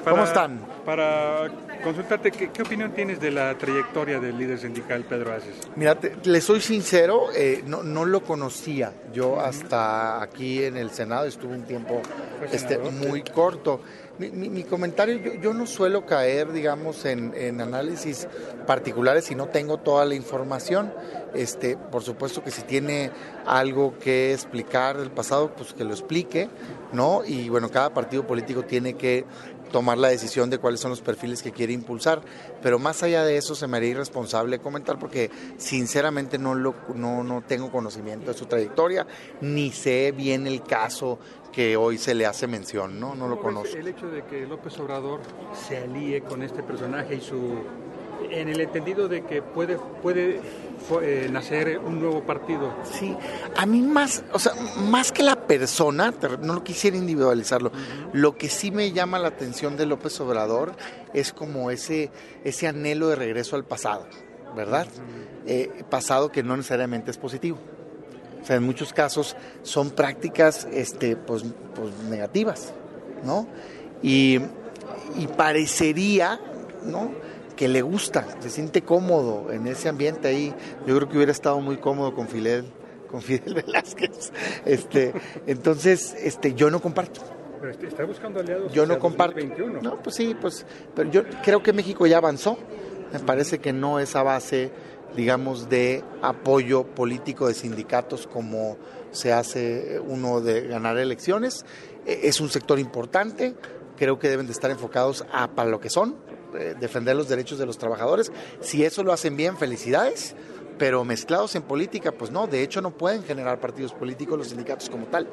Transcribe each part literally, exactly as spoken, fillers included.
Para, ¿Cómo están? Para consultarte, ¿qué, ¿qué opinión tienes de la trayectoria del líder sindical Pedro Aces? Mira, te, le soy sincero, eh, no, no lo conocía. Yo uh-huh. hasta aquí en el Senado estuve un tiempo este, muy corto. Mi, mi, mi comentario, yo, yo no suelo caer, digamos, en, en análisis particulares si no tengo toda la información. Este, por supuesto que si tiene algo que explicar del pasado, pues que lo explique, ¿no? Y bueno, cada partido político tiene que tomar la decisión de cuáles son los perfiles que quiere impulsar, pero más allá de eso se me haría irresponsable comentar porque sinceramente no, lo, no, no tengo conocimiento de su trayectoria, ni sé bien el caso que hoy se le hace mención, ¿no? No lo conozco. El hecho de que López Obrador se alíe con este personaje y su... en el entendido de que puede puede eh, nacer un nuevo partido. Sí, a mí más, o sea, más que la persona, no lo quisiera individualizarlo, uh-huh. Lo que sí me llama la atención de López Obrador es como ese, ese anhelo de regreso al pasado, ¿verdad? Uh-huh. Eh, pasado que no necesariamente es positivo. O sea, en muchos casos son prácticas este, pues, pues negativas, ¿no? Y, y parecería, ¿no?, que le gusta, se siente cómodo en ese ambiente ahí. Yo creo que hubiera estado muy cómodo con Fidel, con Fidel Velázquez. Este, entonces, este, yo no comparto. Pero está buscando aliados. Yo no comparto. dos mil veintiuno. No, pues sí, pues, pero yo creo que México ya avanzó. Me parece que no es a base, digamos, de apoyo político de sindicatos como se hace uno de ganar elecciones. Es un sector importante. Creo que deben de estar enfocados a para lo que son. Defender los derechos de los trabajadores. Si eso lo hacen bien, felicidades, pero mezclados en política, pues no, de hecho no pueden generar partidos políticos los sindicatos como tal.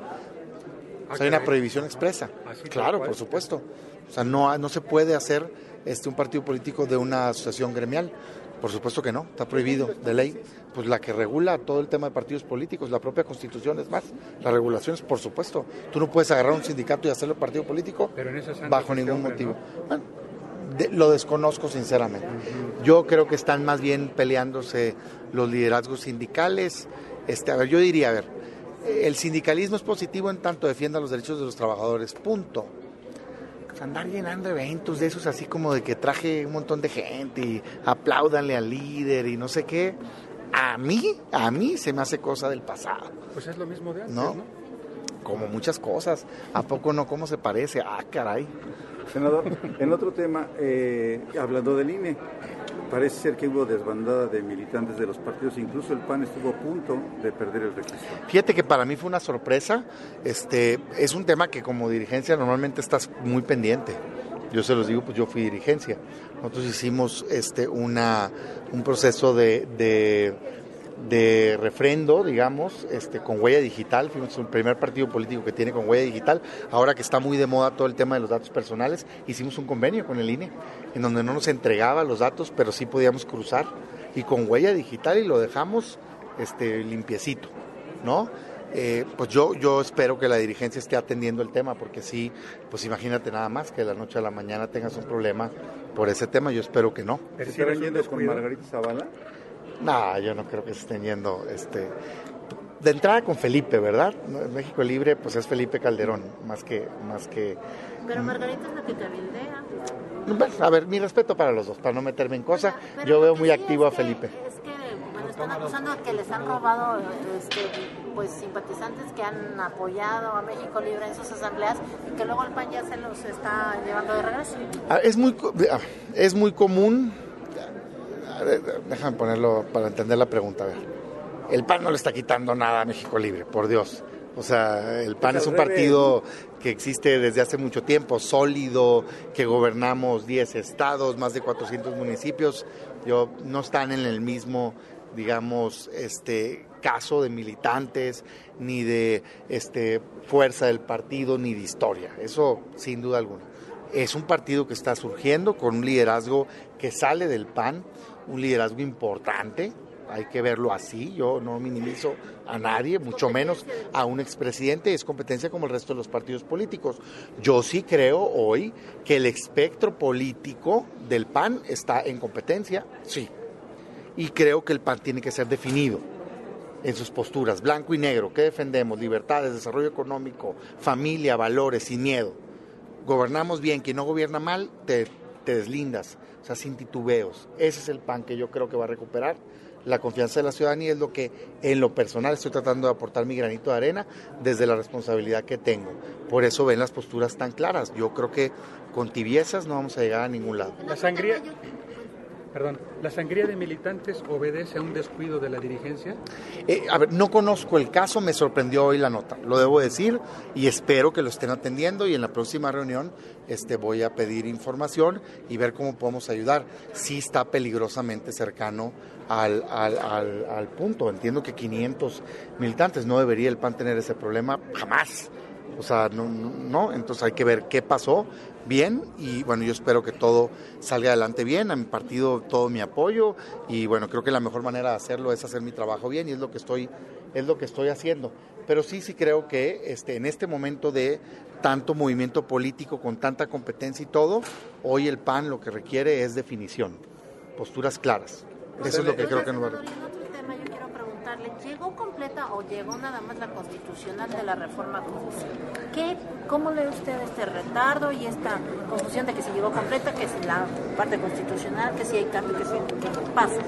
O sea, hay una prohibición expresa. Claro, por supuesto. O sea, no, no se puede hacer este, un partido político de una asociación gremial. Por supuesto que no, está prohibido de ley. Pues la que regula todo el tema de partidos políticos, la propia Constitución es más, las regulaciones, por supuesto. Tú no puedes agarrar un sindicato y hacerlo partido político pero en esas bajo ningún motivo. ¿No? Bueno, De, lo desconozco sinceramente. Uh-huh. Yo creo que están más bien peleándose los liderazgos sindicales. Este, a ver, yo diría, a ver, el sindicalismo es positivo en tanto defienda los derechos de los trabajadores, punto. Pues andar llenando eventos de esos así como de que traje un montón de gente y apláudanle al líder y no sé qué, a mí, a mí se me hace cosa del pasado. Pues es lo mismo de antes, ¿no? ¿no? Como muchas cosas. ¿A poco no? ¿Cómo se parece? Ah, caray. Senador, en otro tema, eh, hablando del I N E, parece ser que hubo desbandada de militantes de los partidos, incluso el P A N estuvo a punto de perder el registro. Fíjate que para mí fue una sorpresa, este, es un tema que como dirigencia normalmente estás muy pendiente. Yo se los digo, pues yo fui dirigencia. Nosotros hicimos este, una, un proceso de... de de refrendo, digamos, este, con huella digital. Fuimos el primer partido político que tiene con huella digital. Ahora que está muy de moda todo el tema de los datos personales, hicimos un convenio con el I N E, en donde no nos entregaba los datos, pero sí podíamos cruzar, y con huella digital, y lo dejamos este, limpiecito, ¿no? Eh, pues yo, yo espero que la dirigencia esté atendiendo el tema, porque sí, pues imagínate nada más que de la noche a la mañana tengas un problema por ese tema. Yo espero que no. ¿Se estarán yendo con Margarita Zavala? No, yo no creo que se estén yendo, este, de entrada con Felipe, ¿verdad? En México Libre, pues es Felipe Calderón, más que, más que. Pero Margarita es la que cabildea. Bueno, a ver, mi respeto para los dos, para no meterme en cosas. Pero, pero yo veo muy sí activo es a que, Felipe. Es que, bueno, están acusando de que les han robado, este, pues simpatizantes que han apoyado a México Libre en sus asambleas y que luego el P A N ya se los está llevando de regreso. Es muy, es muy común. Déjame ponerlo para entender la pregunta. A ver, el P A N no le está quitando nada a México Libre, por Dios. O sea, el P A N es un partido que existe desde hace mucho tiempo, sólido, que gobernamos diez estados, más de cuatrocientos municipios. Yo, no están en el mismo, digamos, este caso de militantes, ni de este fuerza del partido, ni de historia. Eso sin duda alguna. Es un partido que está surgiendo con un liderazgo que sale del P A N, un liderazgo importante, hay que verlo así. Yo no minimizo a nadie, mucho menos a un expresidente, es competencia como el resto de los partidos políticos. Yo sí creo hoy que el espectro político del P A N está en competencia, sí, y creo que el P A N tiene que ser definido en sus posturas, blanco y negro. ¿Qué defendemos? Libertades, desarrollo económico, familia, valores, sin miedo. gobernamos bien, quien no gobierna mal, te, te deslindas, o sea, sin titubeos. Ese es el P A N que yo creo que va a recuperar la confianza de la ciudadanía, es lo que en lo personal estoy tratando de aportar mi granito de arena desde la responsabilidad que tengo. Por eso ven las posturas tan claras. Yo creo que con tibiezas no vamos a llegar a ningún lado. La sangría, perdón, ¿la sangría de militantes obedece a un descuido de la dirigencia? Eh, a ver, no conozco el caso, me sorprendió hoy la nota, lo debo decir, y espero que lo estén atendiendo, y en la próxima reunión este, voy a pedir información y ver cómo podemos ayudar. Sí está peligrosamente cercano al, al, al, al punto. Entiendo que quinientos militantes, no debería el P A N tener ese problema jamás. O sea, no, no, no, entonces hay que ver qué pasó bien, y bueno, yo espero que todo salga adelante bien, a mi partido todo mi apoyo, y bueno, creo que la mejor manera de hacerlo es hacer mi trabajo bien, y es lo que estoy, es lo que estoy haciendo. Pero sí, sí creo que este, en este momento de tanto movimiento político, con tanta competencia y todo, hoy el P A N lo que requiere es definición, posturas claras. Eso es lo que creo que nos va a... ¿Llegó completa o llegó nada más la constitucional de la reforma judicial? ¿Qué, ¿Cómo lee usted este retardo y esta confusión de que si llegó completa, que si la parte constitucional, que si hay cambio, que si qué pasa?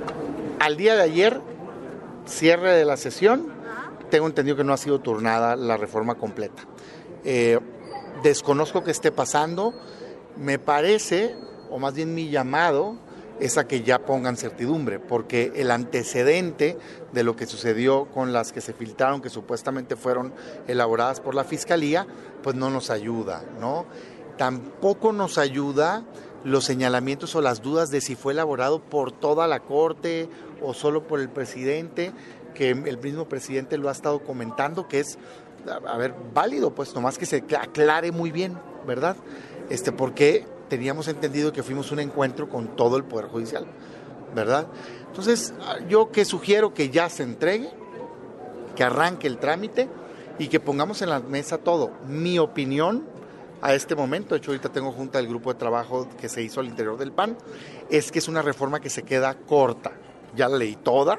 Al día de ayer, cierre de la sesión, Ajá. tengo entendido que no ha sido turnada la reforma completa. Eh, desconozco qué esté pasando, me parece, o más bien mi llamado, es a que ya pongan certidumbre, porque el antecedente de lo que sucedió con las que se filtraron, que supuestamente fueron elaboradas por la Fiscalía, pues no nos ayuda, ¿no? Tampoco nos ayuda los señalamientos o las dudas de si fue elaborado por toda la Corte o solo por el presidente, que el mismo presidente lo ha estado comentando, que es, a ver, válido, pues nomás que se aclare muy bien, ¿verdad? Este, porque teníamos entendido que fuimos un encuentro con todo el Poder Judicial, ¿verdad? Entonces, yo que sugiero que ya se entregue, que arranque el trámite y que pongamos en la mesa todo. Mi opinión a este momento, de hecho ahorita tengo junta del grupo de trabajo que se hizo al interior del P A N, es que es una reforma que se queda corta. Ya la leí toda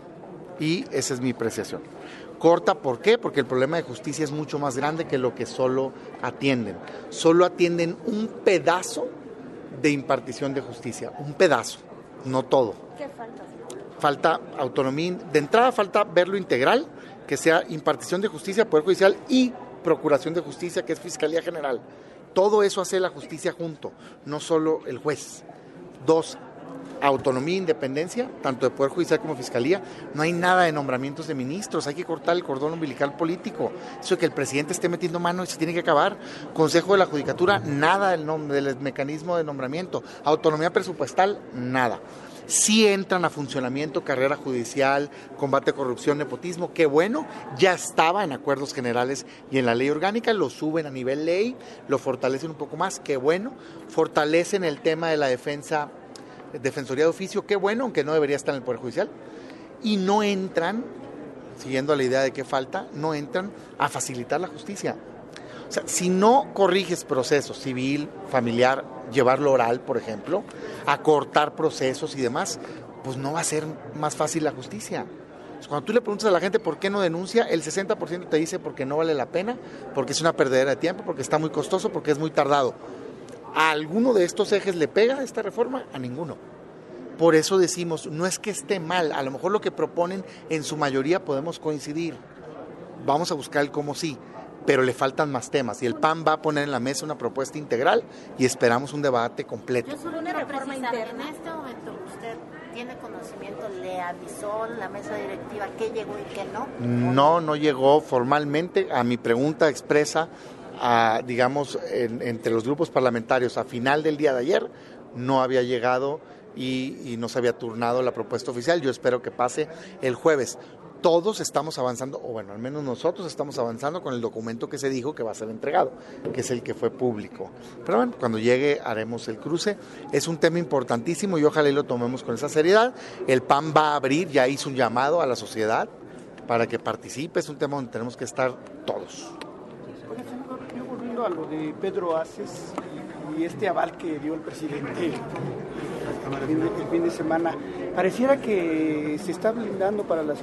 y esa es mi apreciación. Corta, ¿por qué? Porque el problema de justicia es mucho más grande que lo que solo atienden. Solo atienden un pedazo de impartición de justicia, un pedazo, no todo. ¿Qué falta? Falta autonomía, de entrada falta verlo integral, que sea impartición de justicia, Poder Judicial y Procuración de Justicia, que es Fiscalía General. Todo eso hace la justicia junto, no solo el juez. Dos, autonomía e independencia, tanto de Poder Judicial como Fiscalía. No hay nada de nombramientos de ministros, hay que cortar el cordón umbilical político. Eso de que el presidente esté metiendo mano y se tiene que acabar. Consejo de la Judicatura, nada del, nom- del mecanismo de nombramiento. Autonomía presupuestal, nada. Sí entran a funcionamiento carrera judicial, combate a corrupción, nepotismo, qué bueno, ya estaba en acuerdos generales y en la ley orgánica, lo suben a nivel ley, lo fortalecen un poco más, qué bueno, fortalecen el tema de la defensa, defensoría de oficio, qué bueno, aunque no debería estar en el Poder Judicial, y no entran, siguiendo la idea de qué falta, no entran a facilitar la justicia. O sea, si no corriges procesos civil, familiar, llevarlo oral, por ejemplo, acortar procesos y demás, pues no va a ser más fácil la justicia. Cuando tú le preguntas a la gente por qué no denuncia, el sesenta por ciento te dice porque no vale la pena, porque es una perdedera de tiempo, porque está muy costoso, porque es muy tardado. ¿A alguno de estos ejes le pega esta reforma? A ninguno. Por eso decimos, no es que esté mal, a lo mejor lo que proponen en su mayoría podemos coincidir. Vamos a buscar el cómo sí, pero le faltan más temas y el P A N va a poner en la mesa una propuesta integral y esperamos un debate completo. Yo solo quiero precisar, en este momento usted tiene conocimiento, le avisó la mesa directiva qué llegó y qué no. No, no llegó formalmente a mi pregunta expresa, a, digamos, en, entre los grupos parlamentarios a final del día de ayer, no había llegado y, y no se había turnado la propuesta oficial. Yo espero que pase el jueves. Todos estamos avanzando, o bueno, al menos nosotros estamos avanzando con el documento que se dijo que va a ser entregado, que es el que fue público. Pero bueno, cuando llegue haremos el cruce. Es un tema importantísimo y ojalá y lo tomemos con esa seriedad. El P A N va a abrir, ya hizo un llamado a la sociedad para que participe. Es un tema donde tenemos que estar todos. Oye, senador, yo volviendo a lo de Pedro Aces y, y este aval que dio el presidente el fin de semana, pareciera que se está blindando para las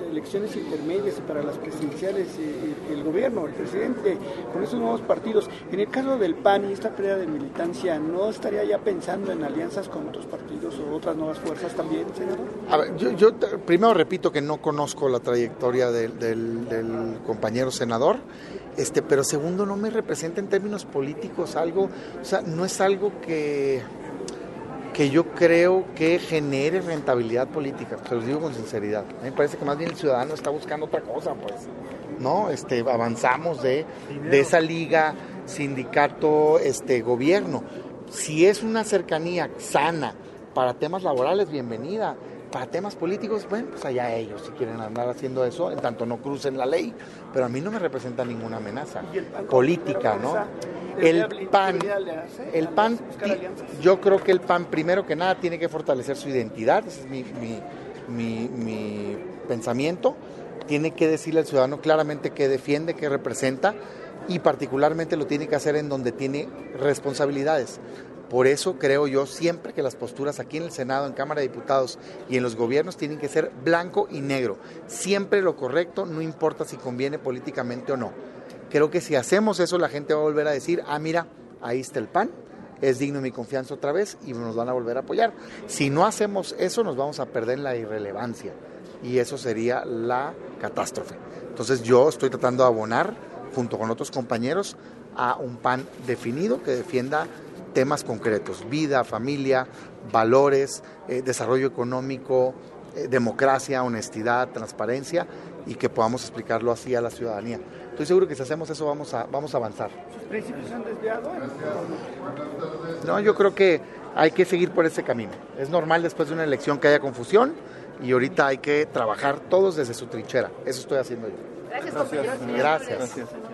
elecciones intermedias y para las presidenciales eh, el gobierno, el presidente, con esos nuevos partidos. En el caso del P A N y esta pérdida de militancia, ¿no estaría ya pensando en alianzas con otros partidos o otras nuevas fuerzas también, senador? A ver, yo, yo primero repito que no conozco la trayectoria del, del, del compañero senador, este, pero segundo, no me representa en términos políticos algo, o sea, no es algo que... que yo creo que genere rentabilidad política, se los digo con sinceridad. A mí me parece que más bien el ciudadano está buscando otra cosa, pues, ¿no? Este, avanzamos de, de esa liga sindicato, este, gobierno. Si es una cercanía sana para temas laborales, bienvenida. Para temas políticos, bueno, pues allá ellos si quieren andar haciendo eso, en tanto no crucen la ley, pero a mí no me representa ninguna amenaza política, ¿no? El P A N, el P A N, yo creo que el P A N primero que nada tiene que fortalecer su identidad, ese es mi, mi, mi, mi pensamiento, tiene que decirle al ciudadano claramente qué defiende, qué representa y particularmente lo tiene que hacer en donde tiene responsabilidades. Por eso creo yo siempre que las posturas aquí en el Senado, en Cámara de Diputados y en los gobiernos tienen que ser blanco y negro. Siempre lo correcto, no importa si conviene políticamente o no. Creo que si hacemos eso la gente va a volver a decir, ah, mira, ahí está el P A N, es digno de mi confianza otra vez y nos van a volver a apoyar. Si no hacemos eso nos vamos a perder la irrelevancia y eso sería la catástrofe. Entonces yo estoy tratando de abonar, junto con otros compañeros, a un P A N definido que defienda temas concretos, vida, familia, valores, eh, desarrollo económico, eh, democracia, honestidad, transparencia y que podamos explicarlo así a la ciudadanía. Estoy seguro que si hacemos eso vamos a, vamos a avanzar. ¿Sus principios se han desviado? No, yo creo que hay que seguir por ese camino. Es normal después de una elección que haya confusión y ahorita hay que trabajar todos desde su trinchera. Eso estoy haciendo yo. Gracias, compañeros. Gracias. Gracias.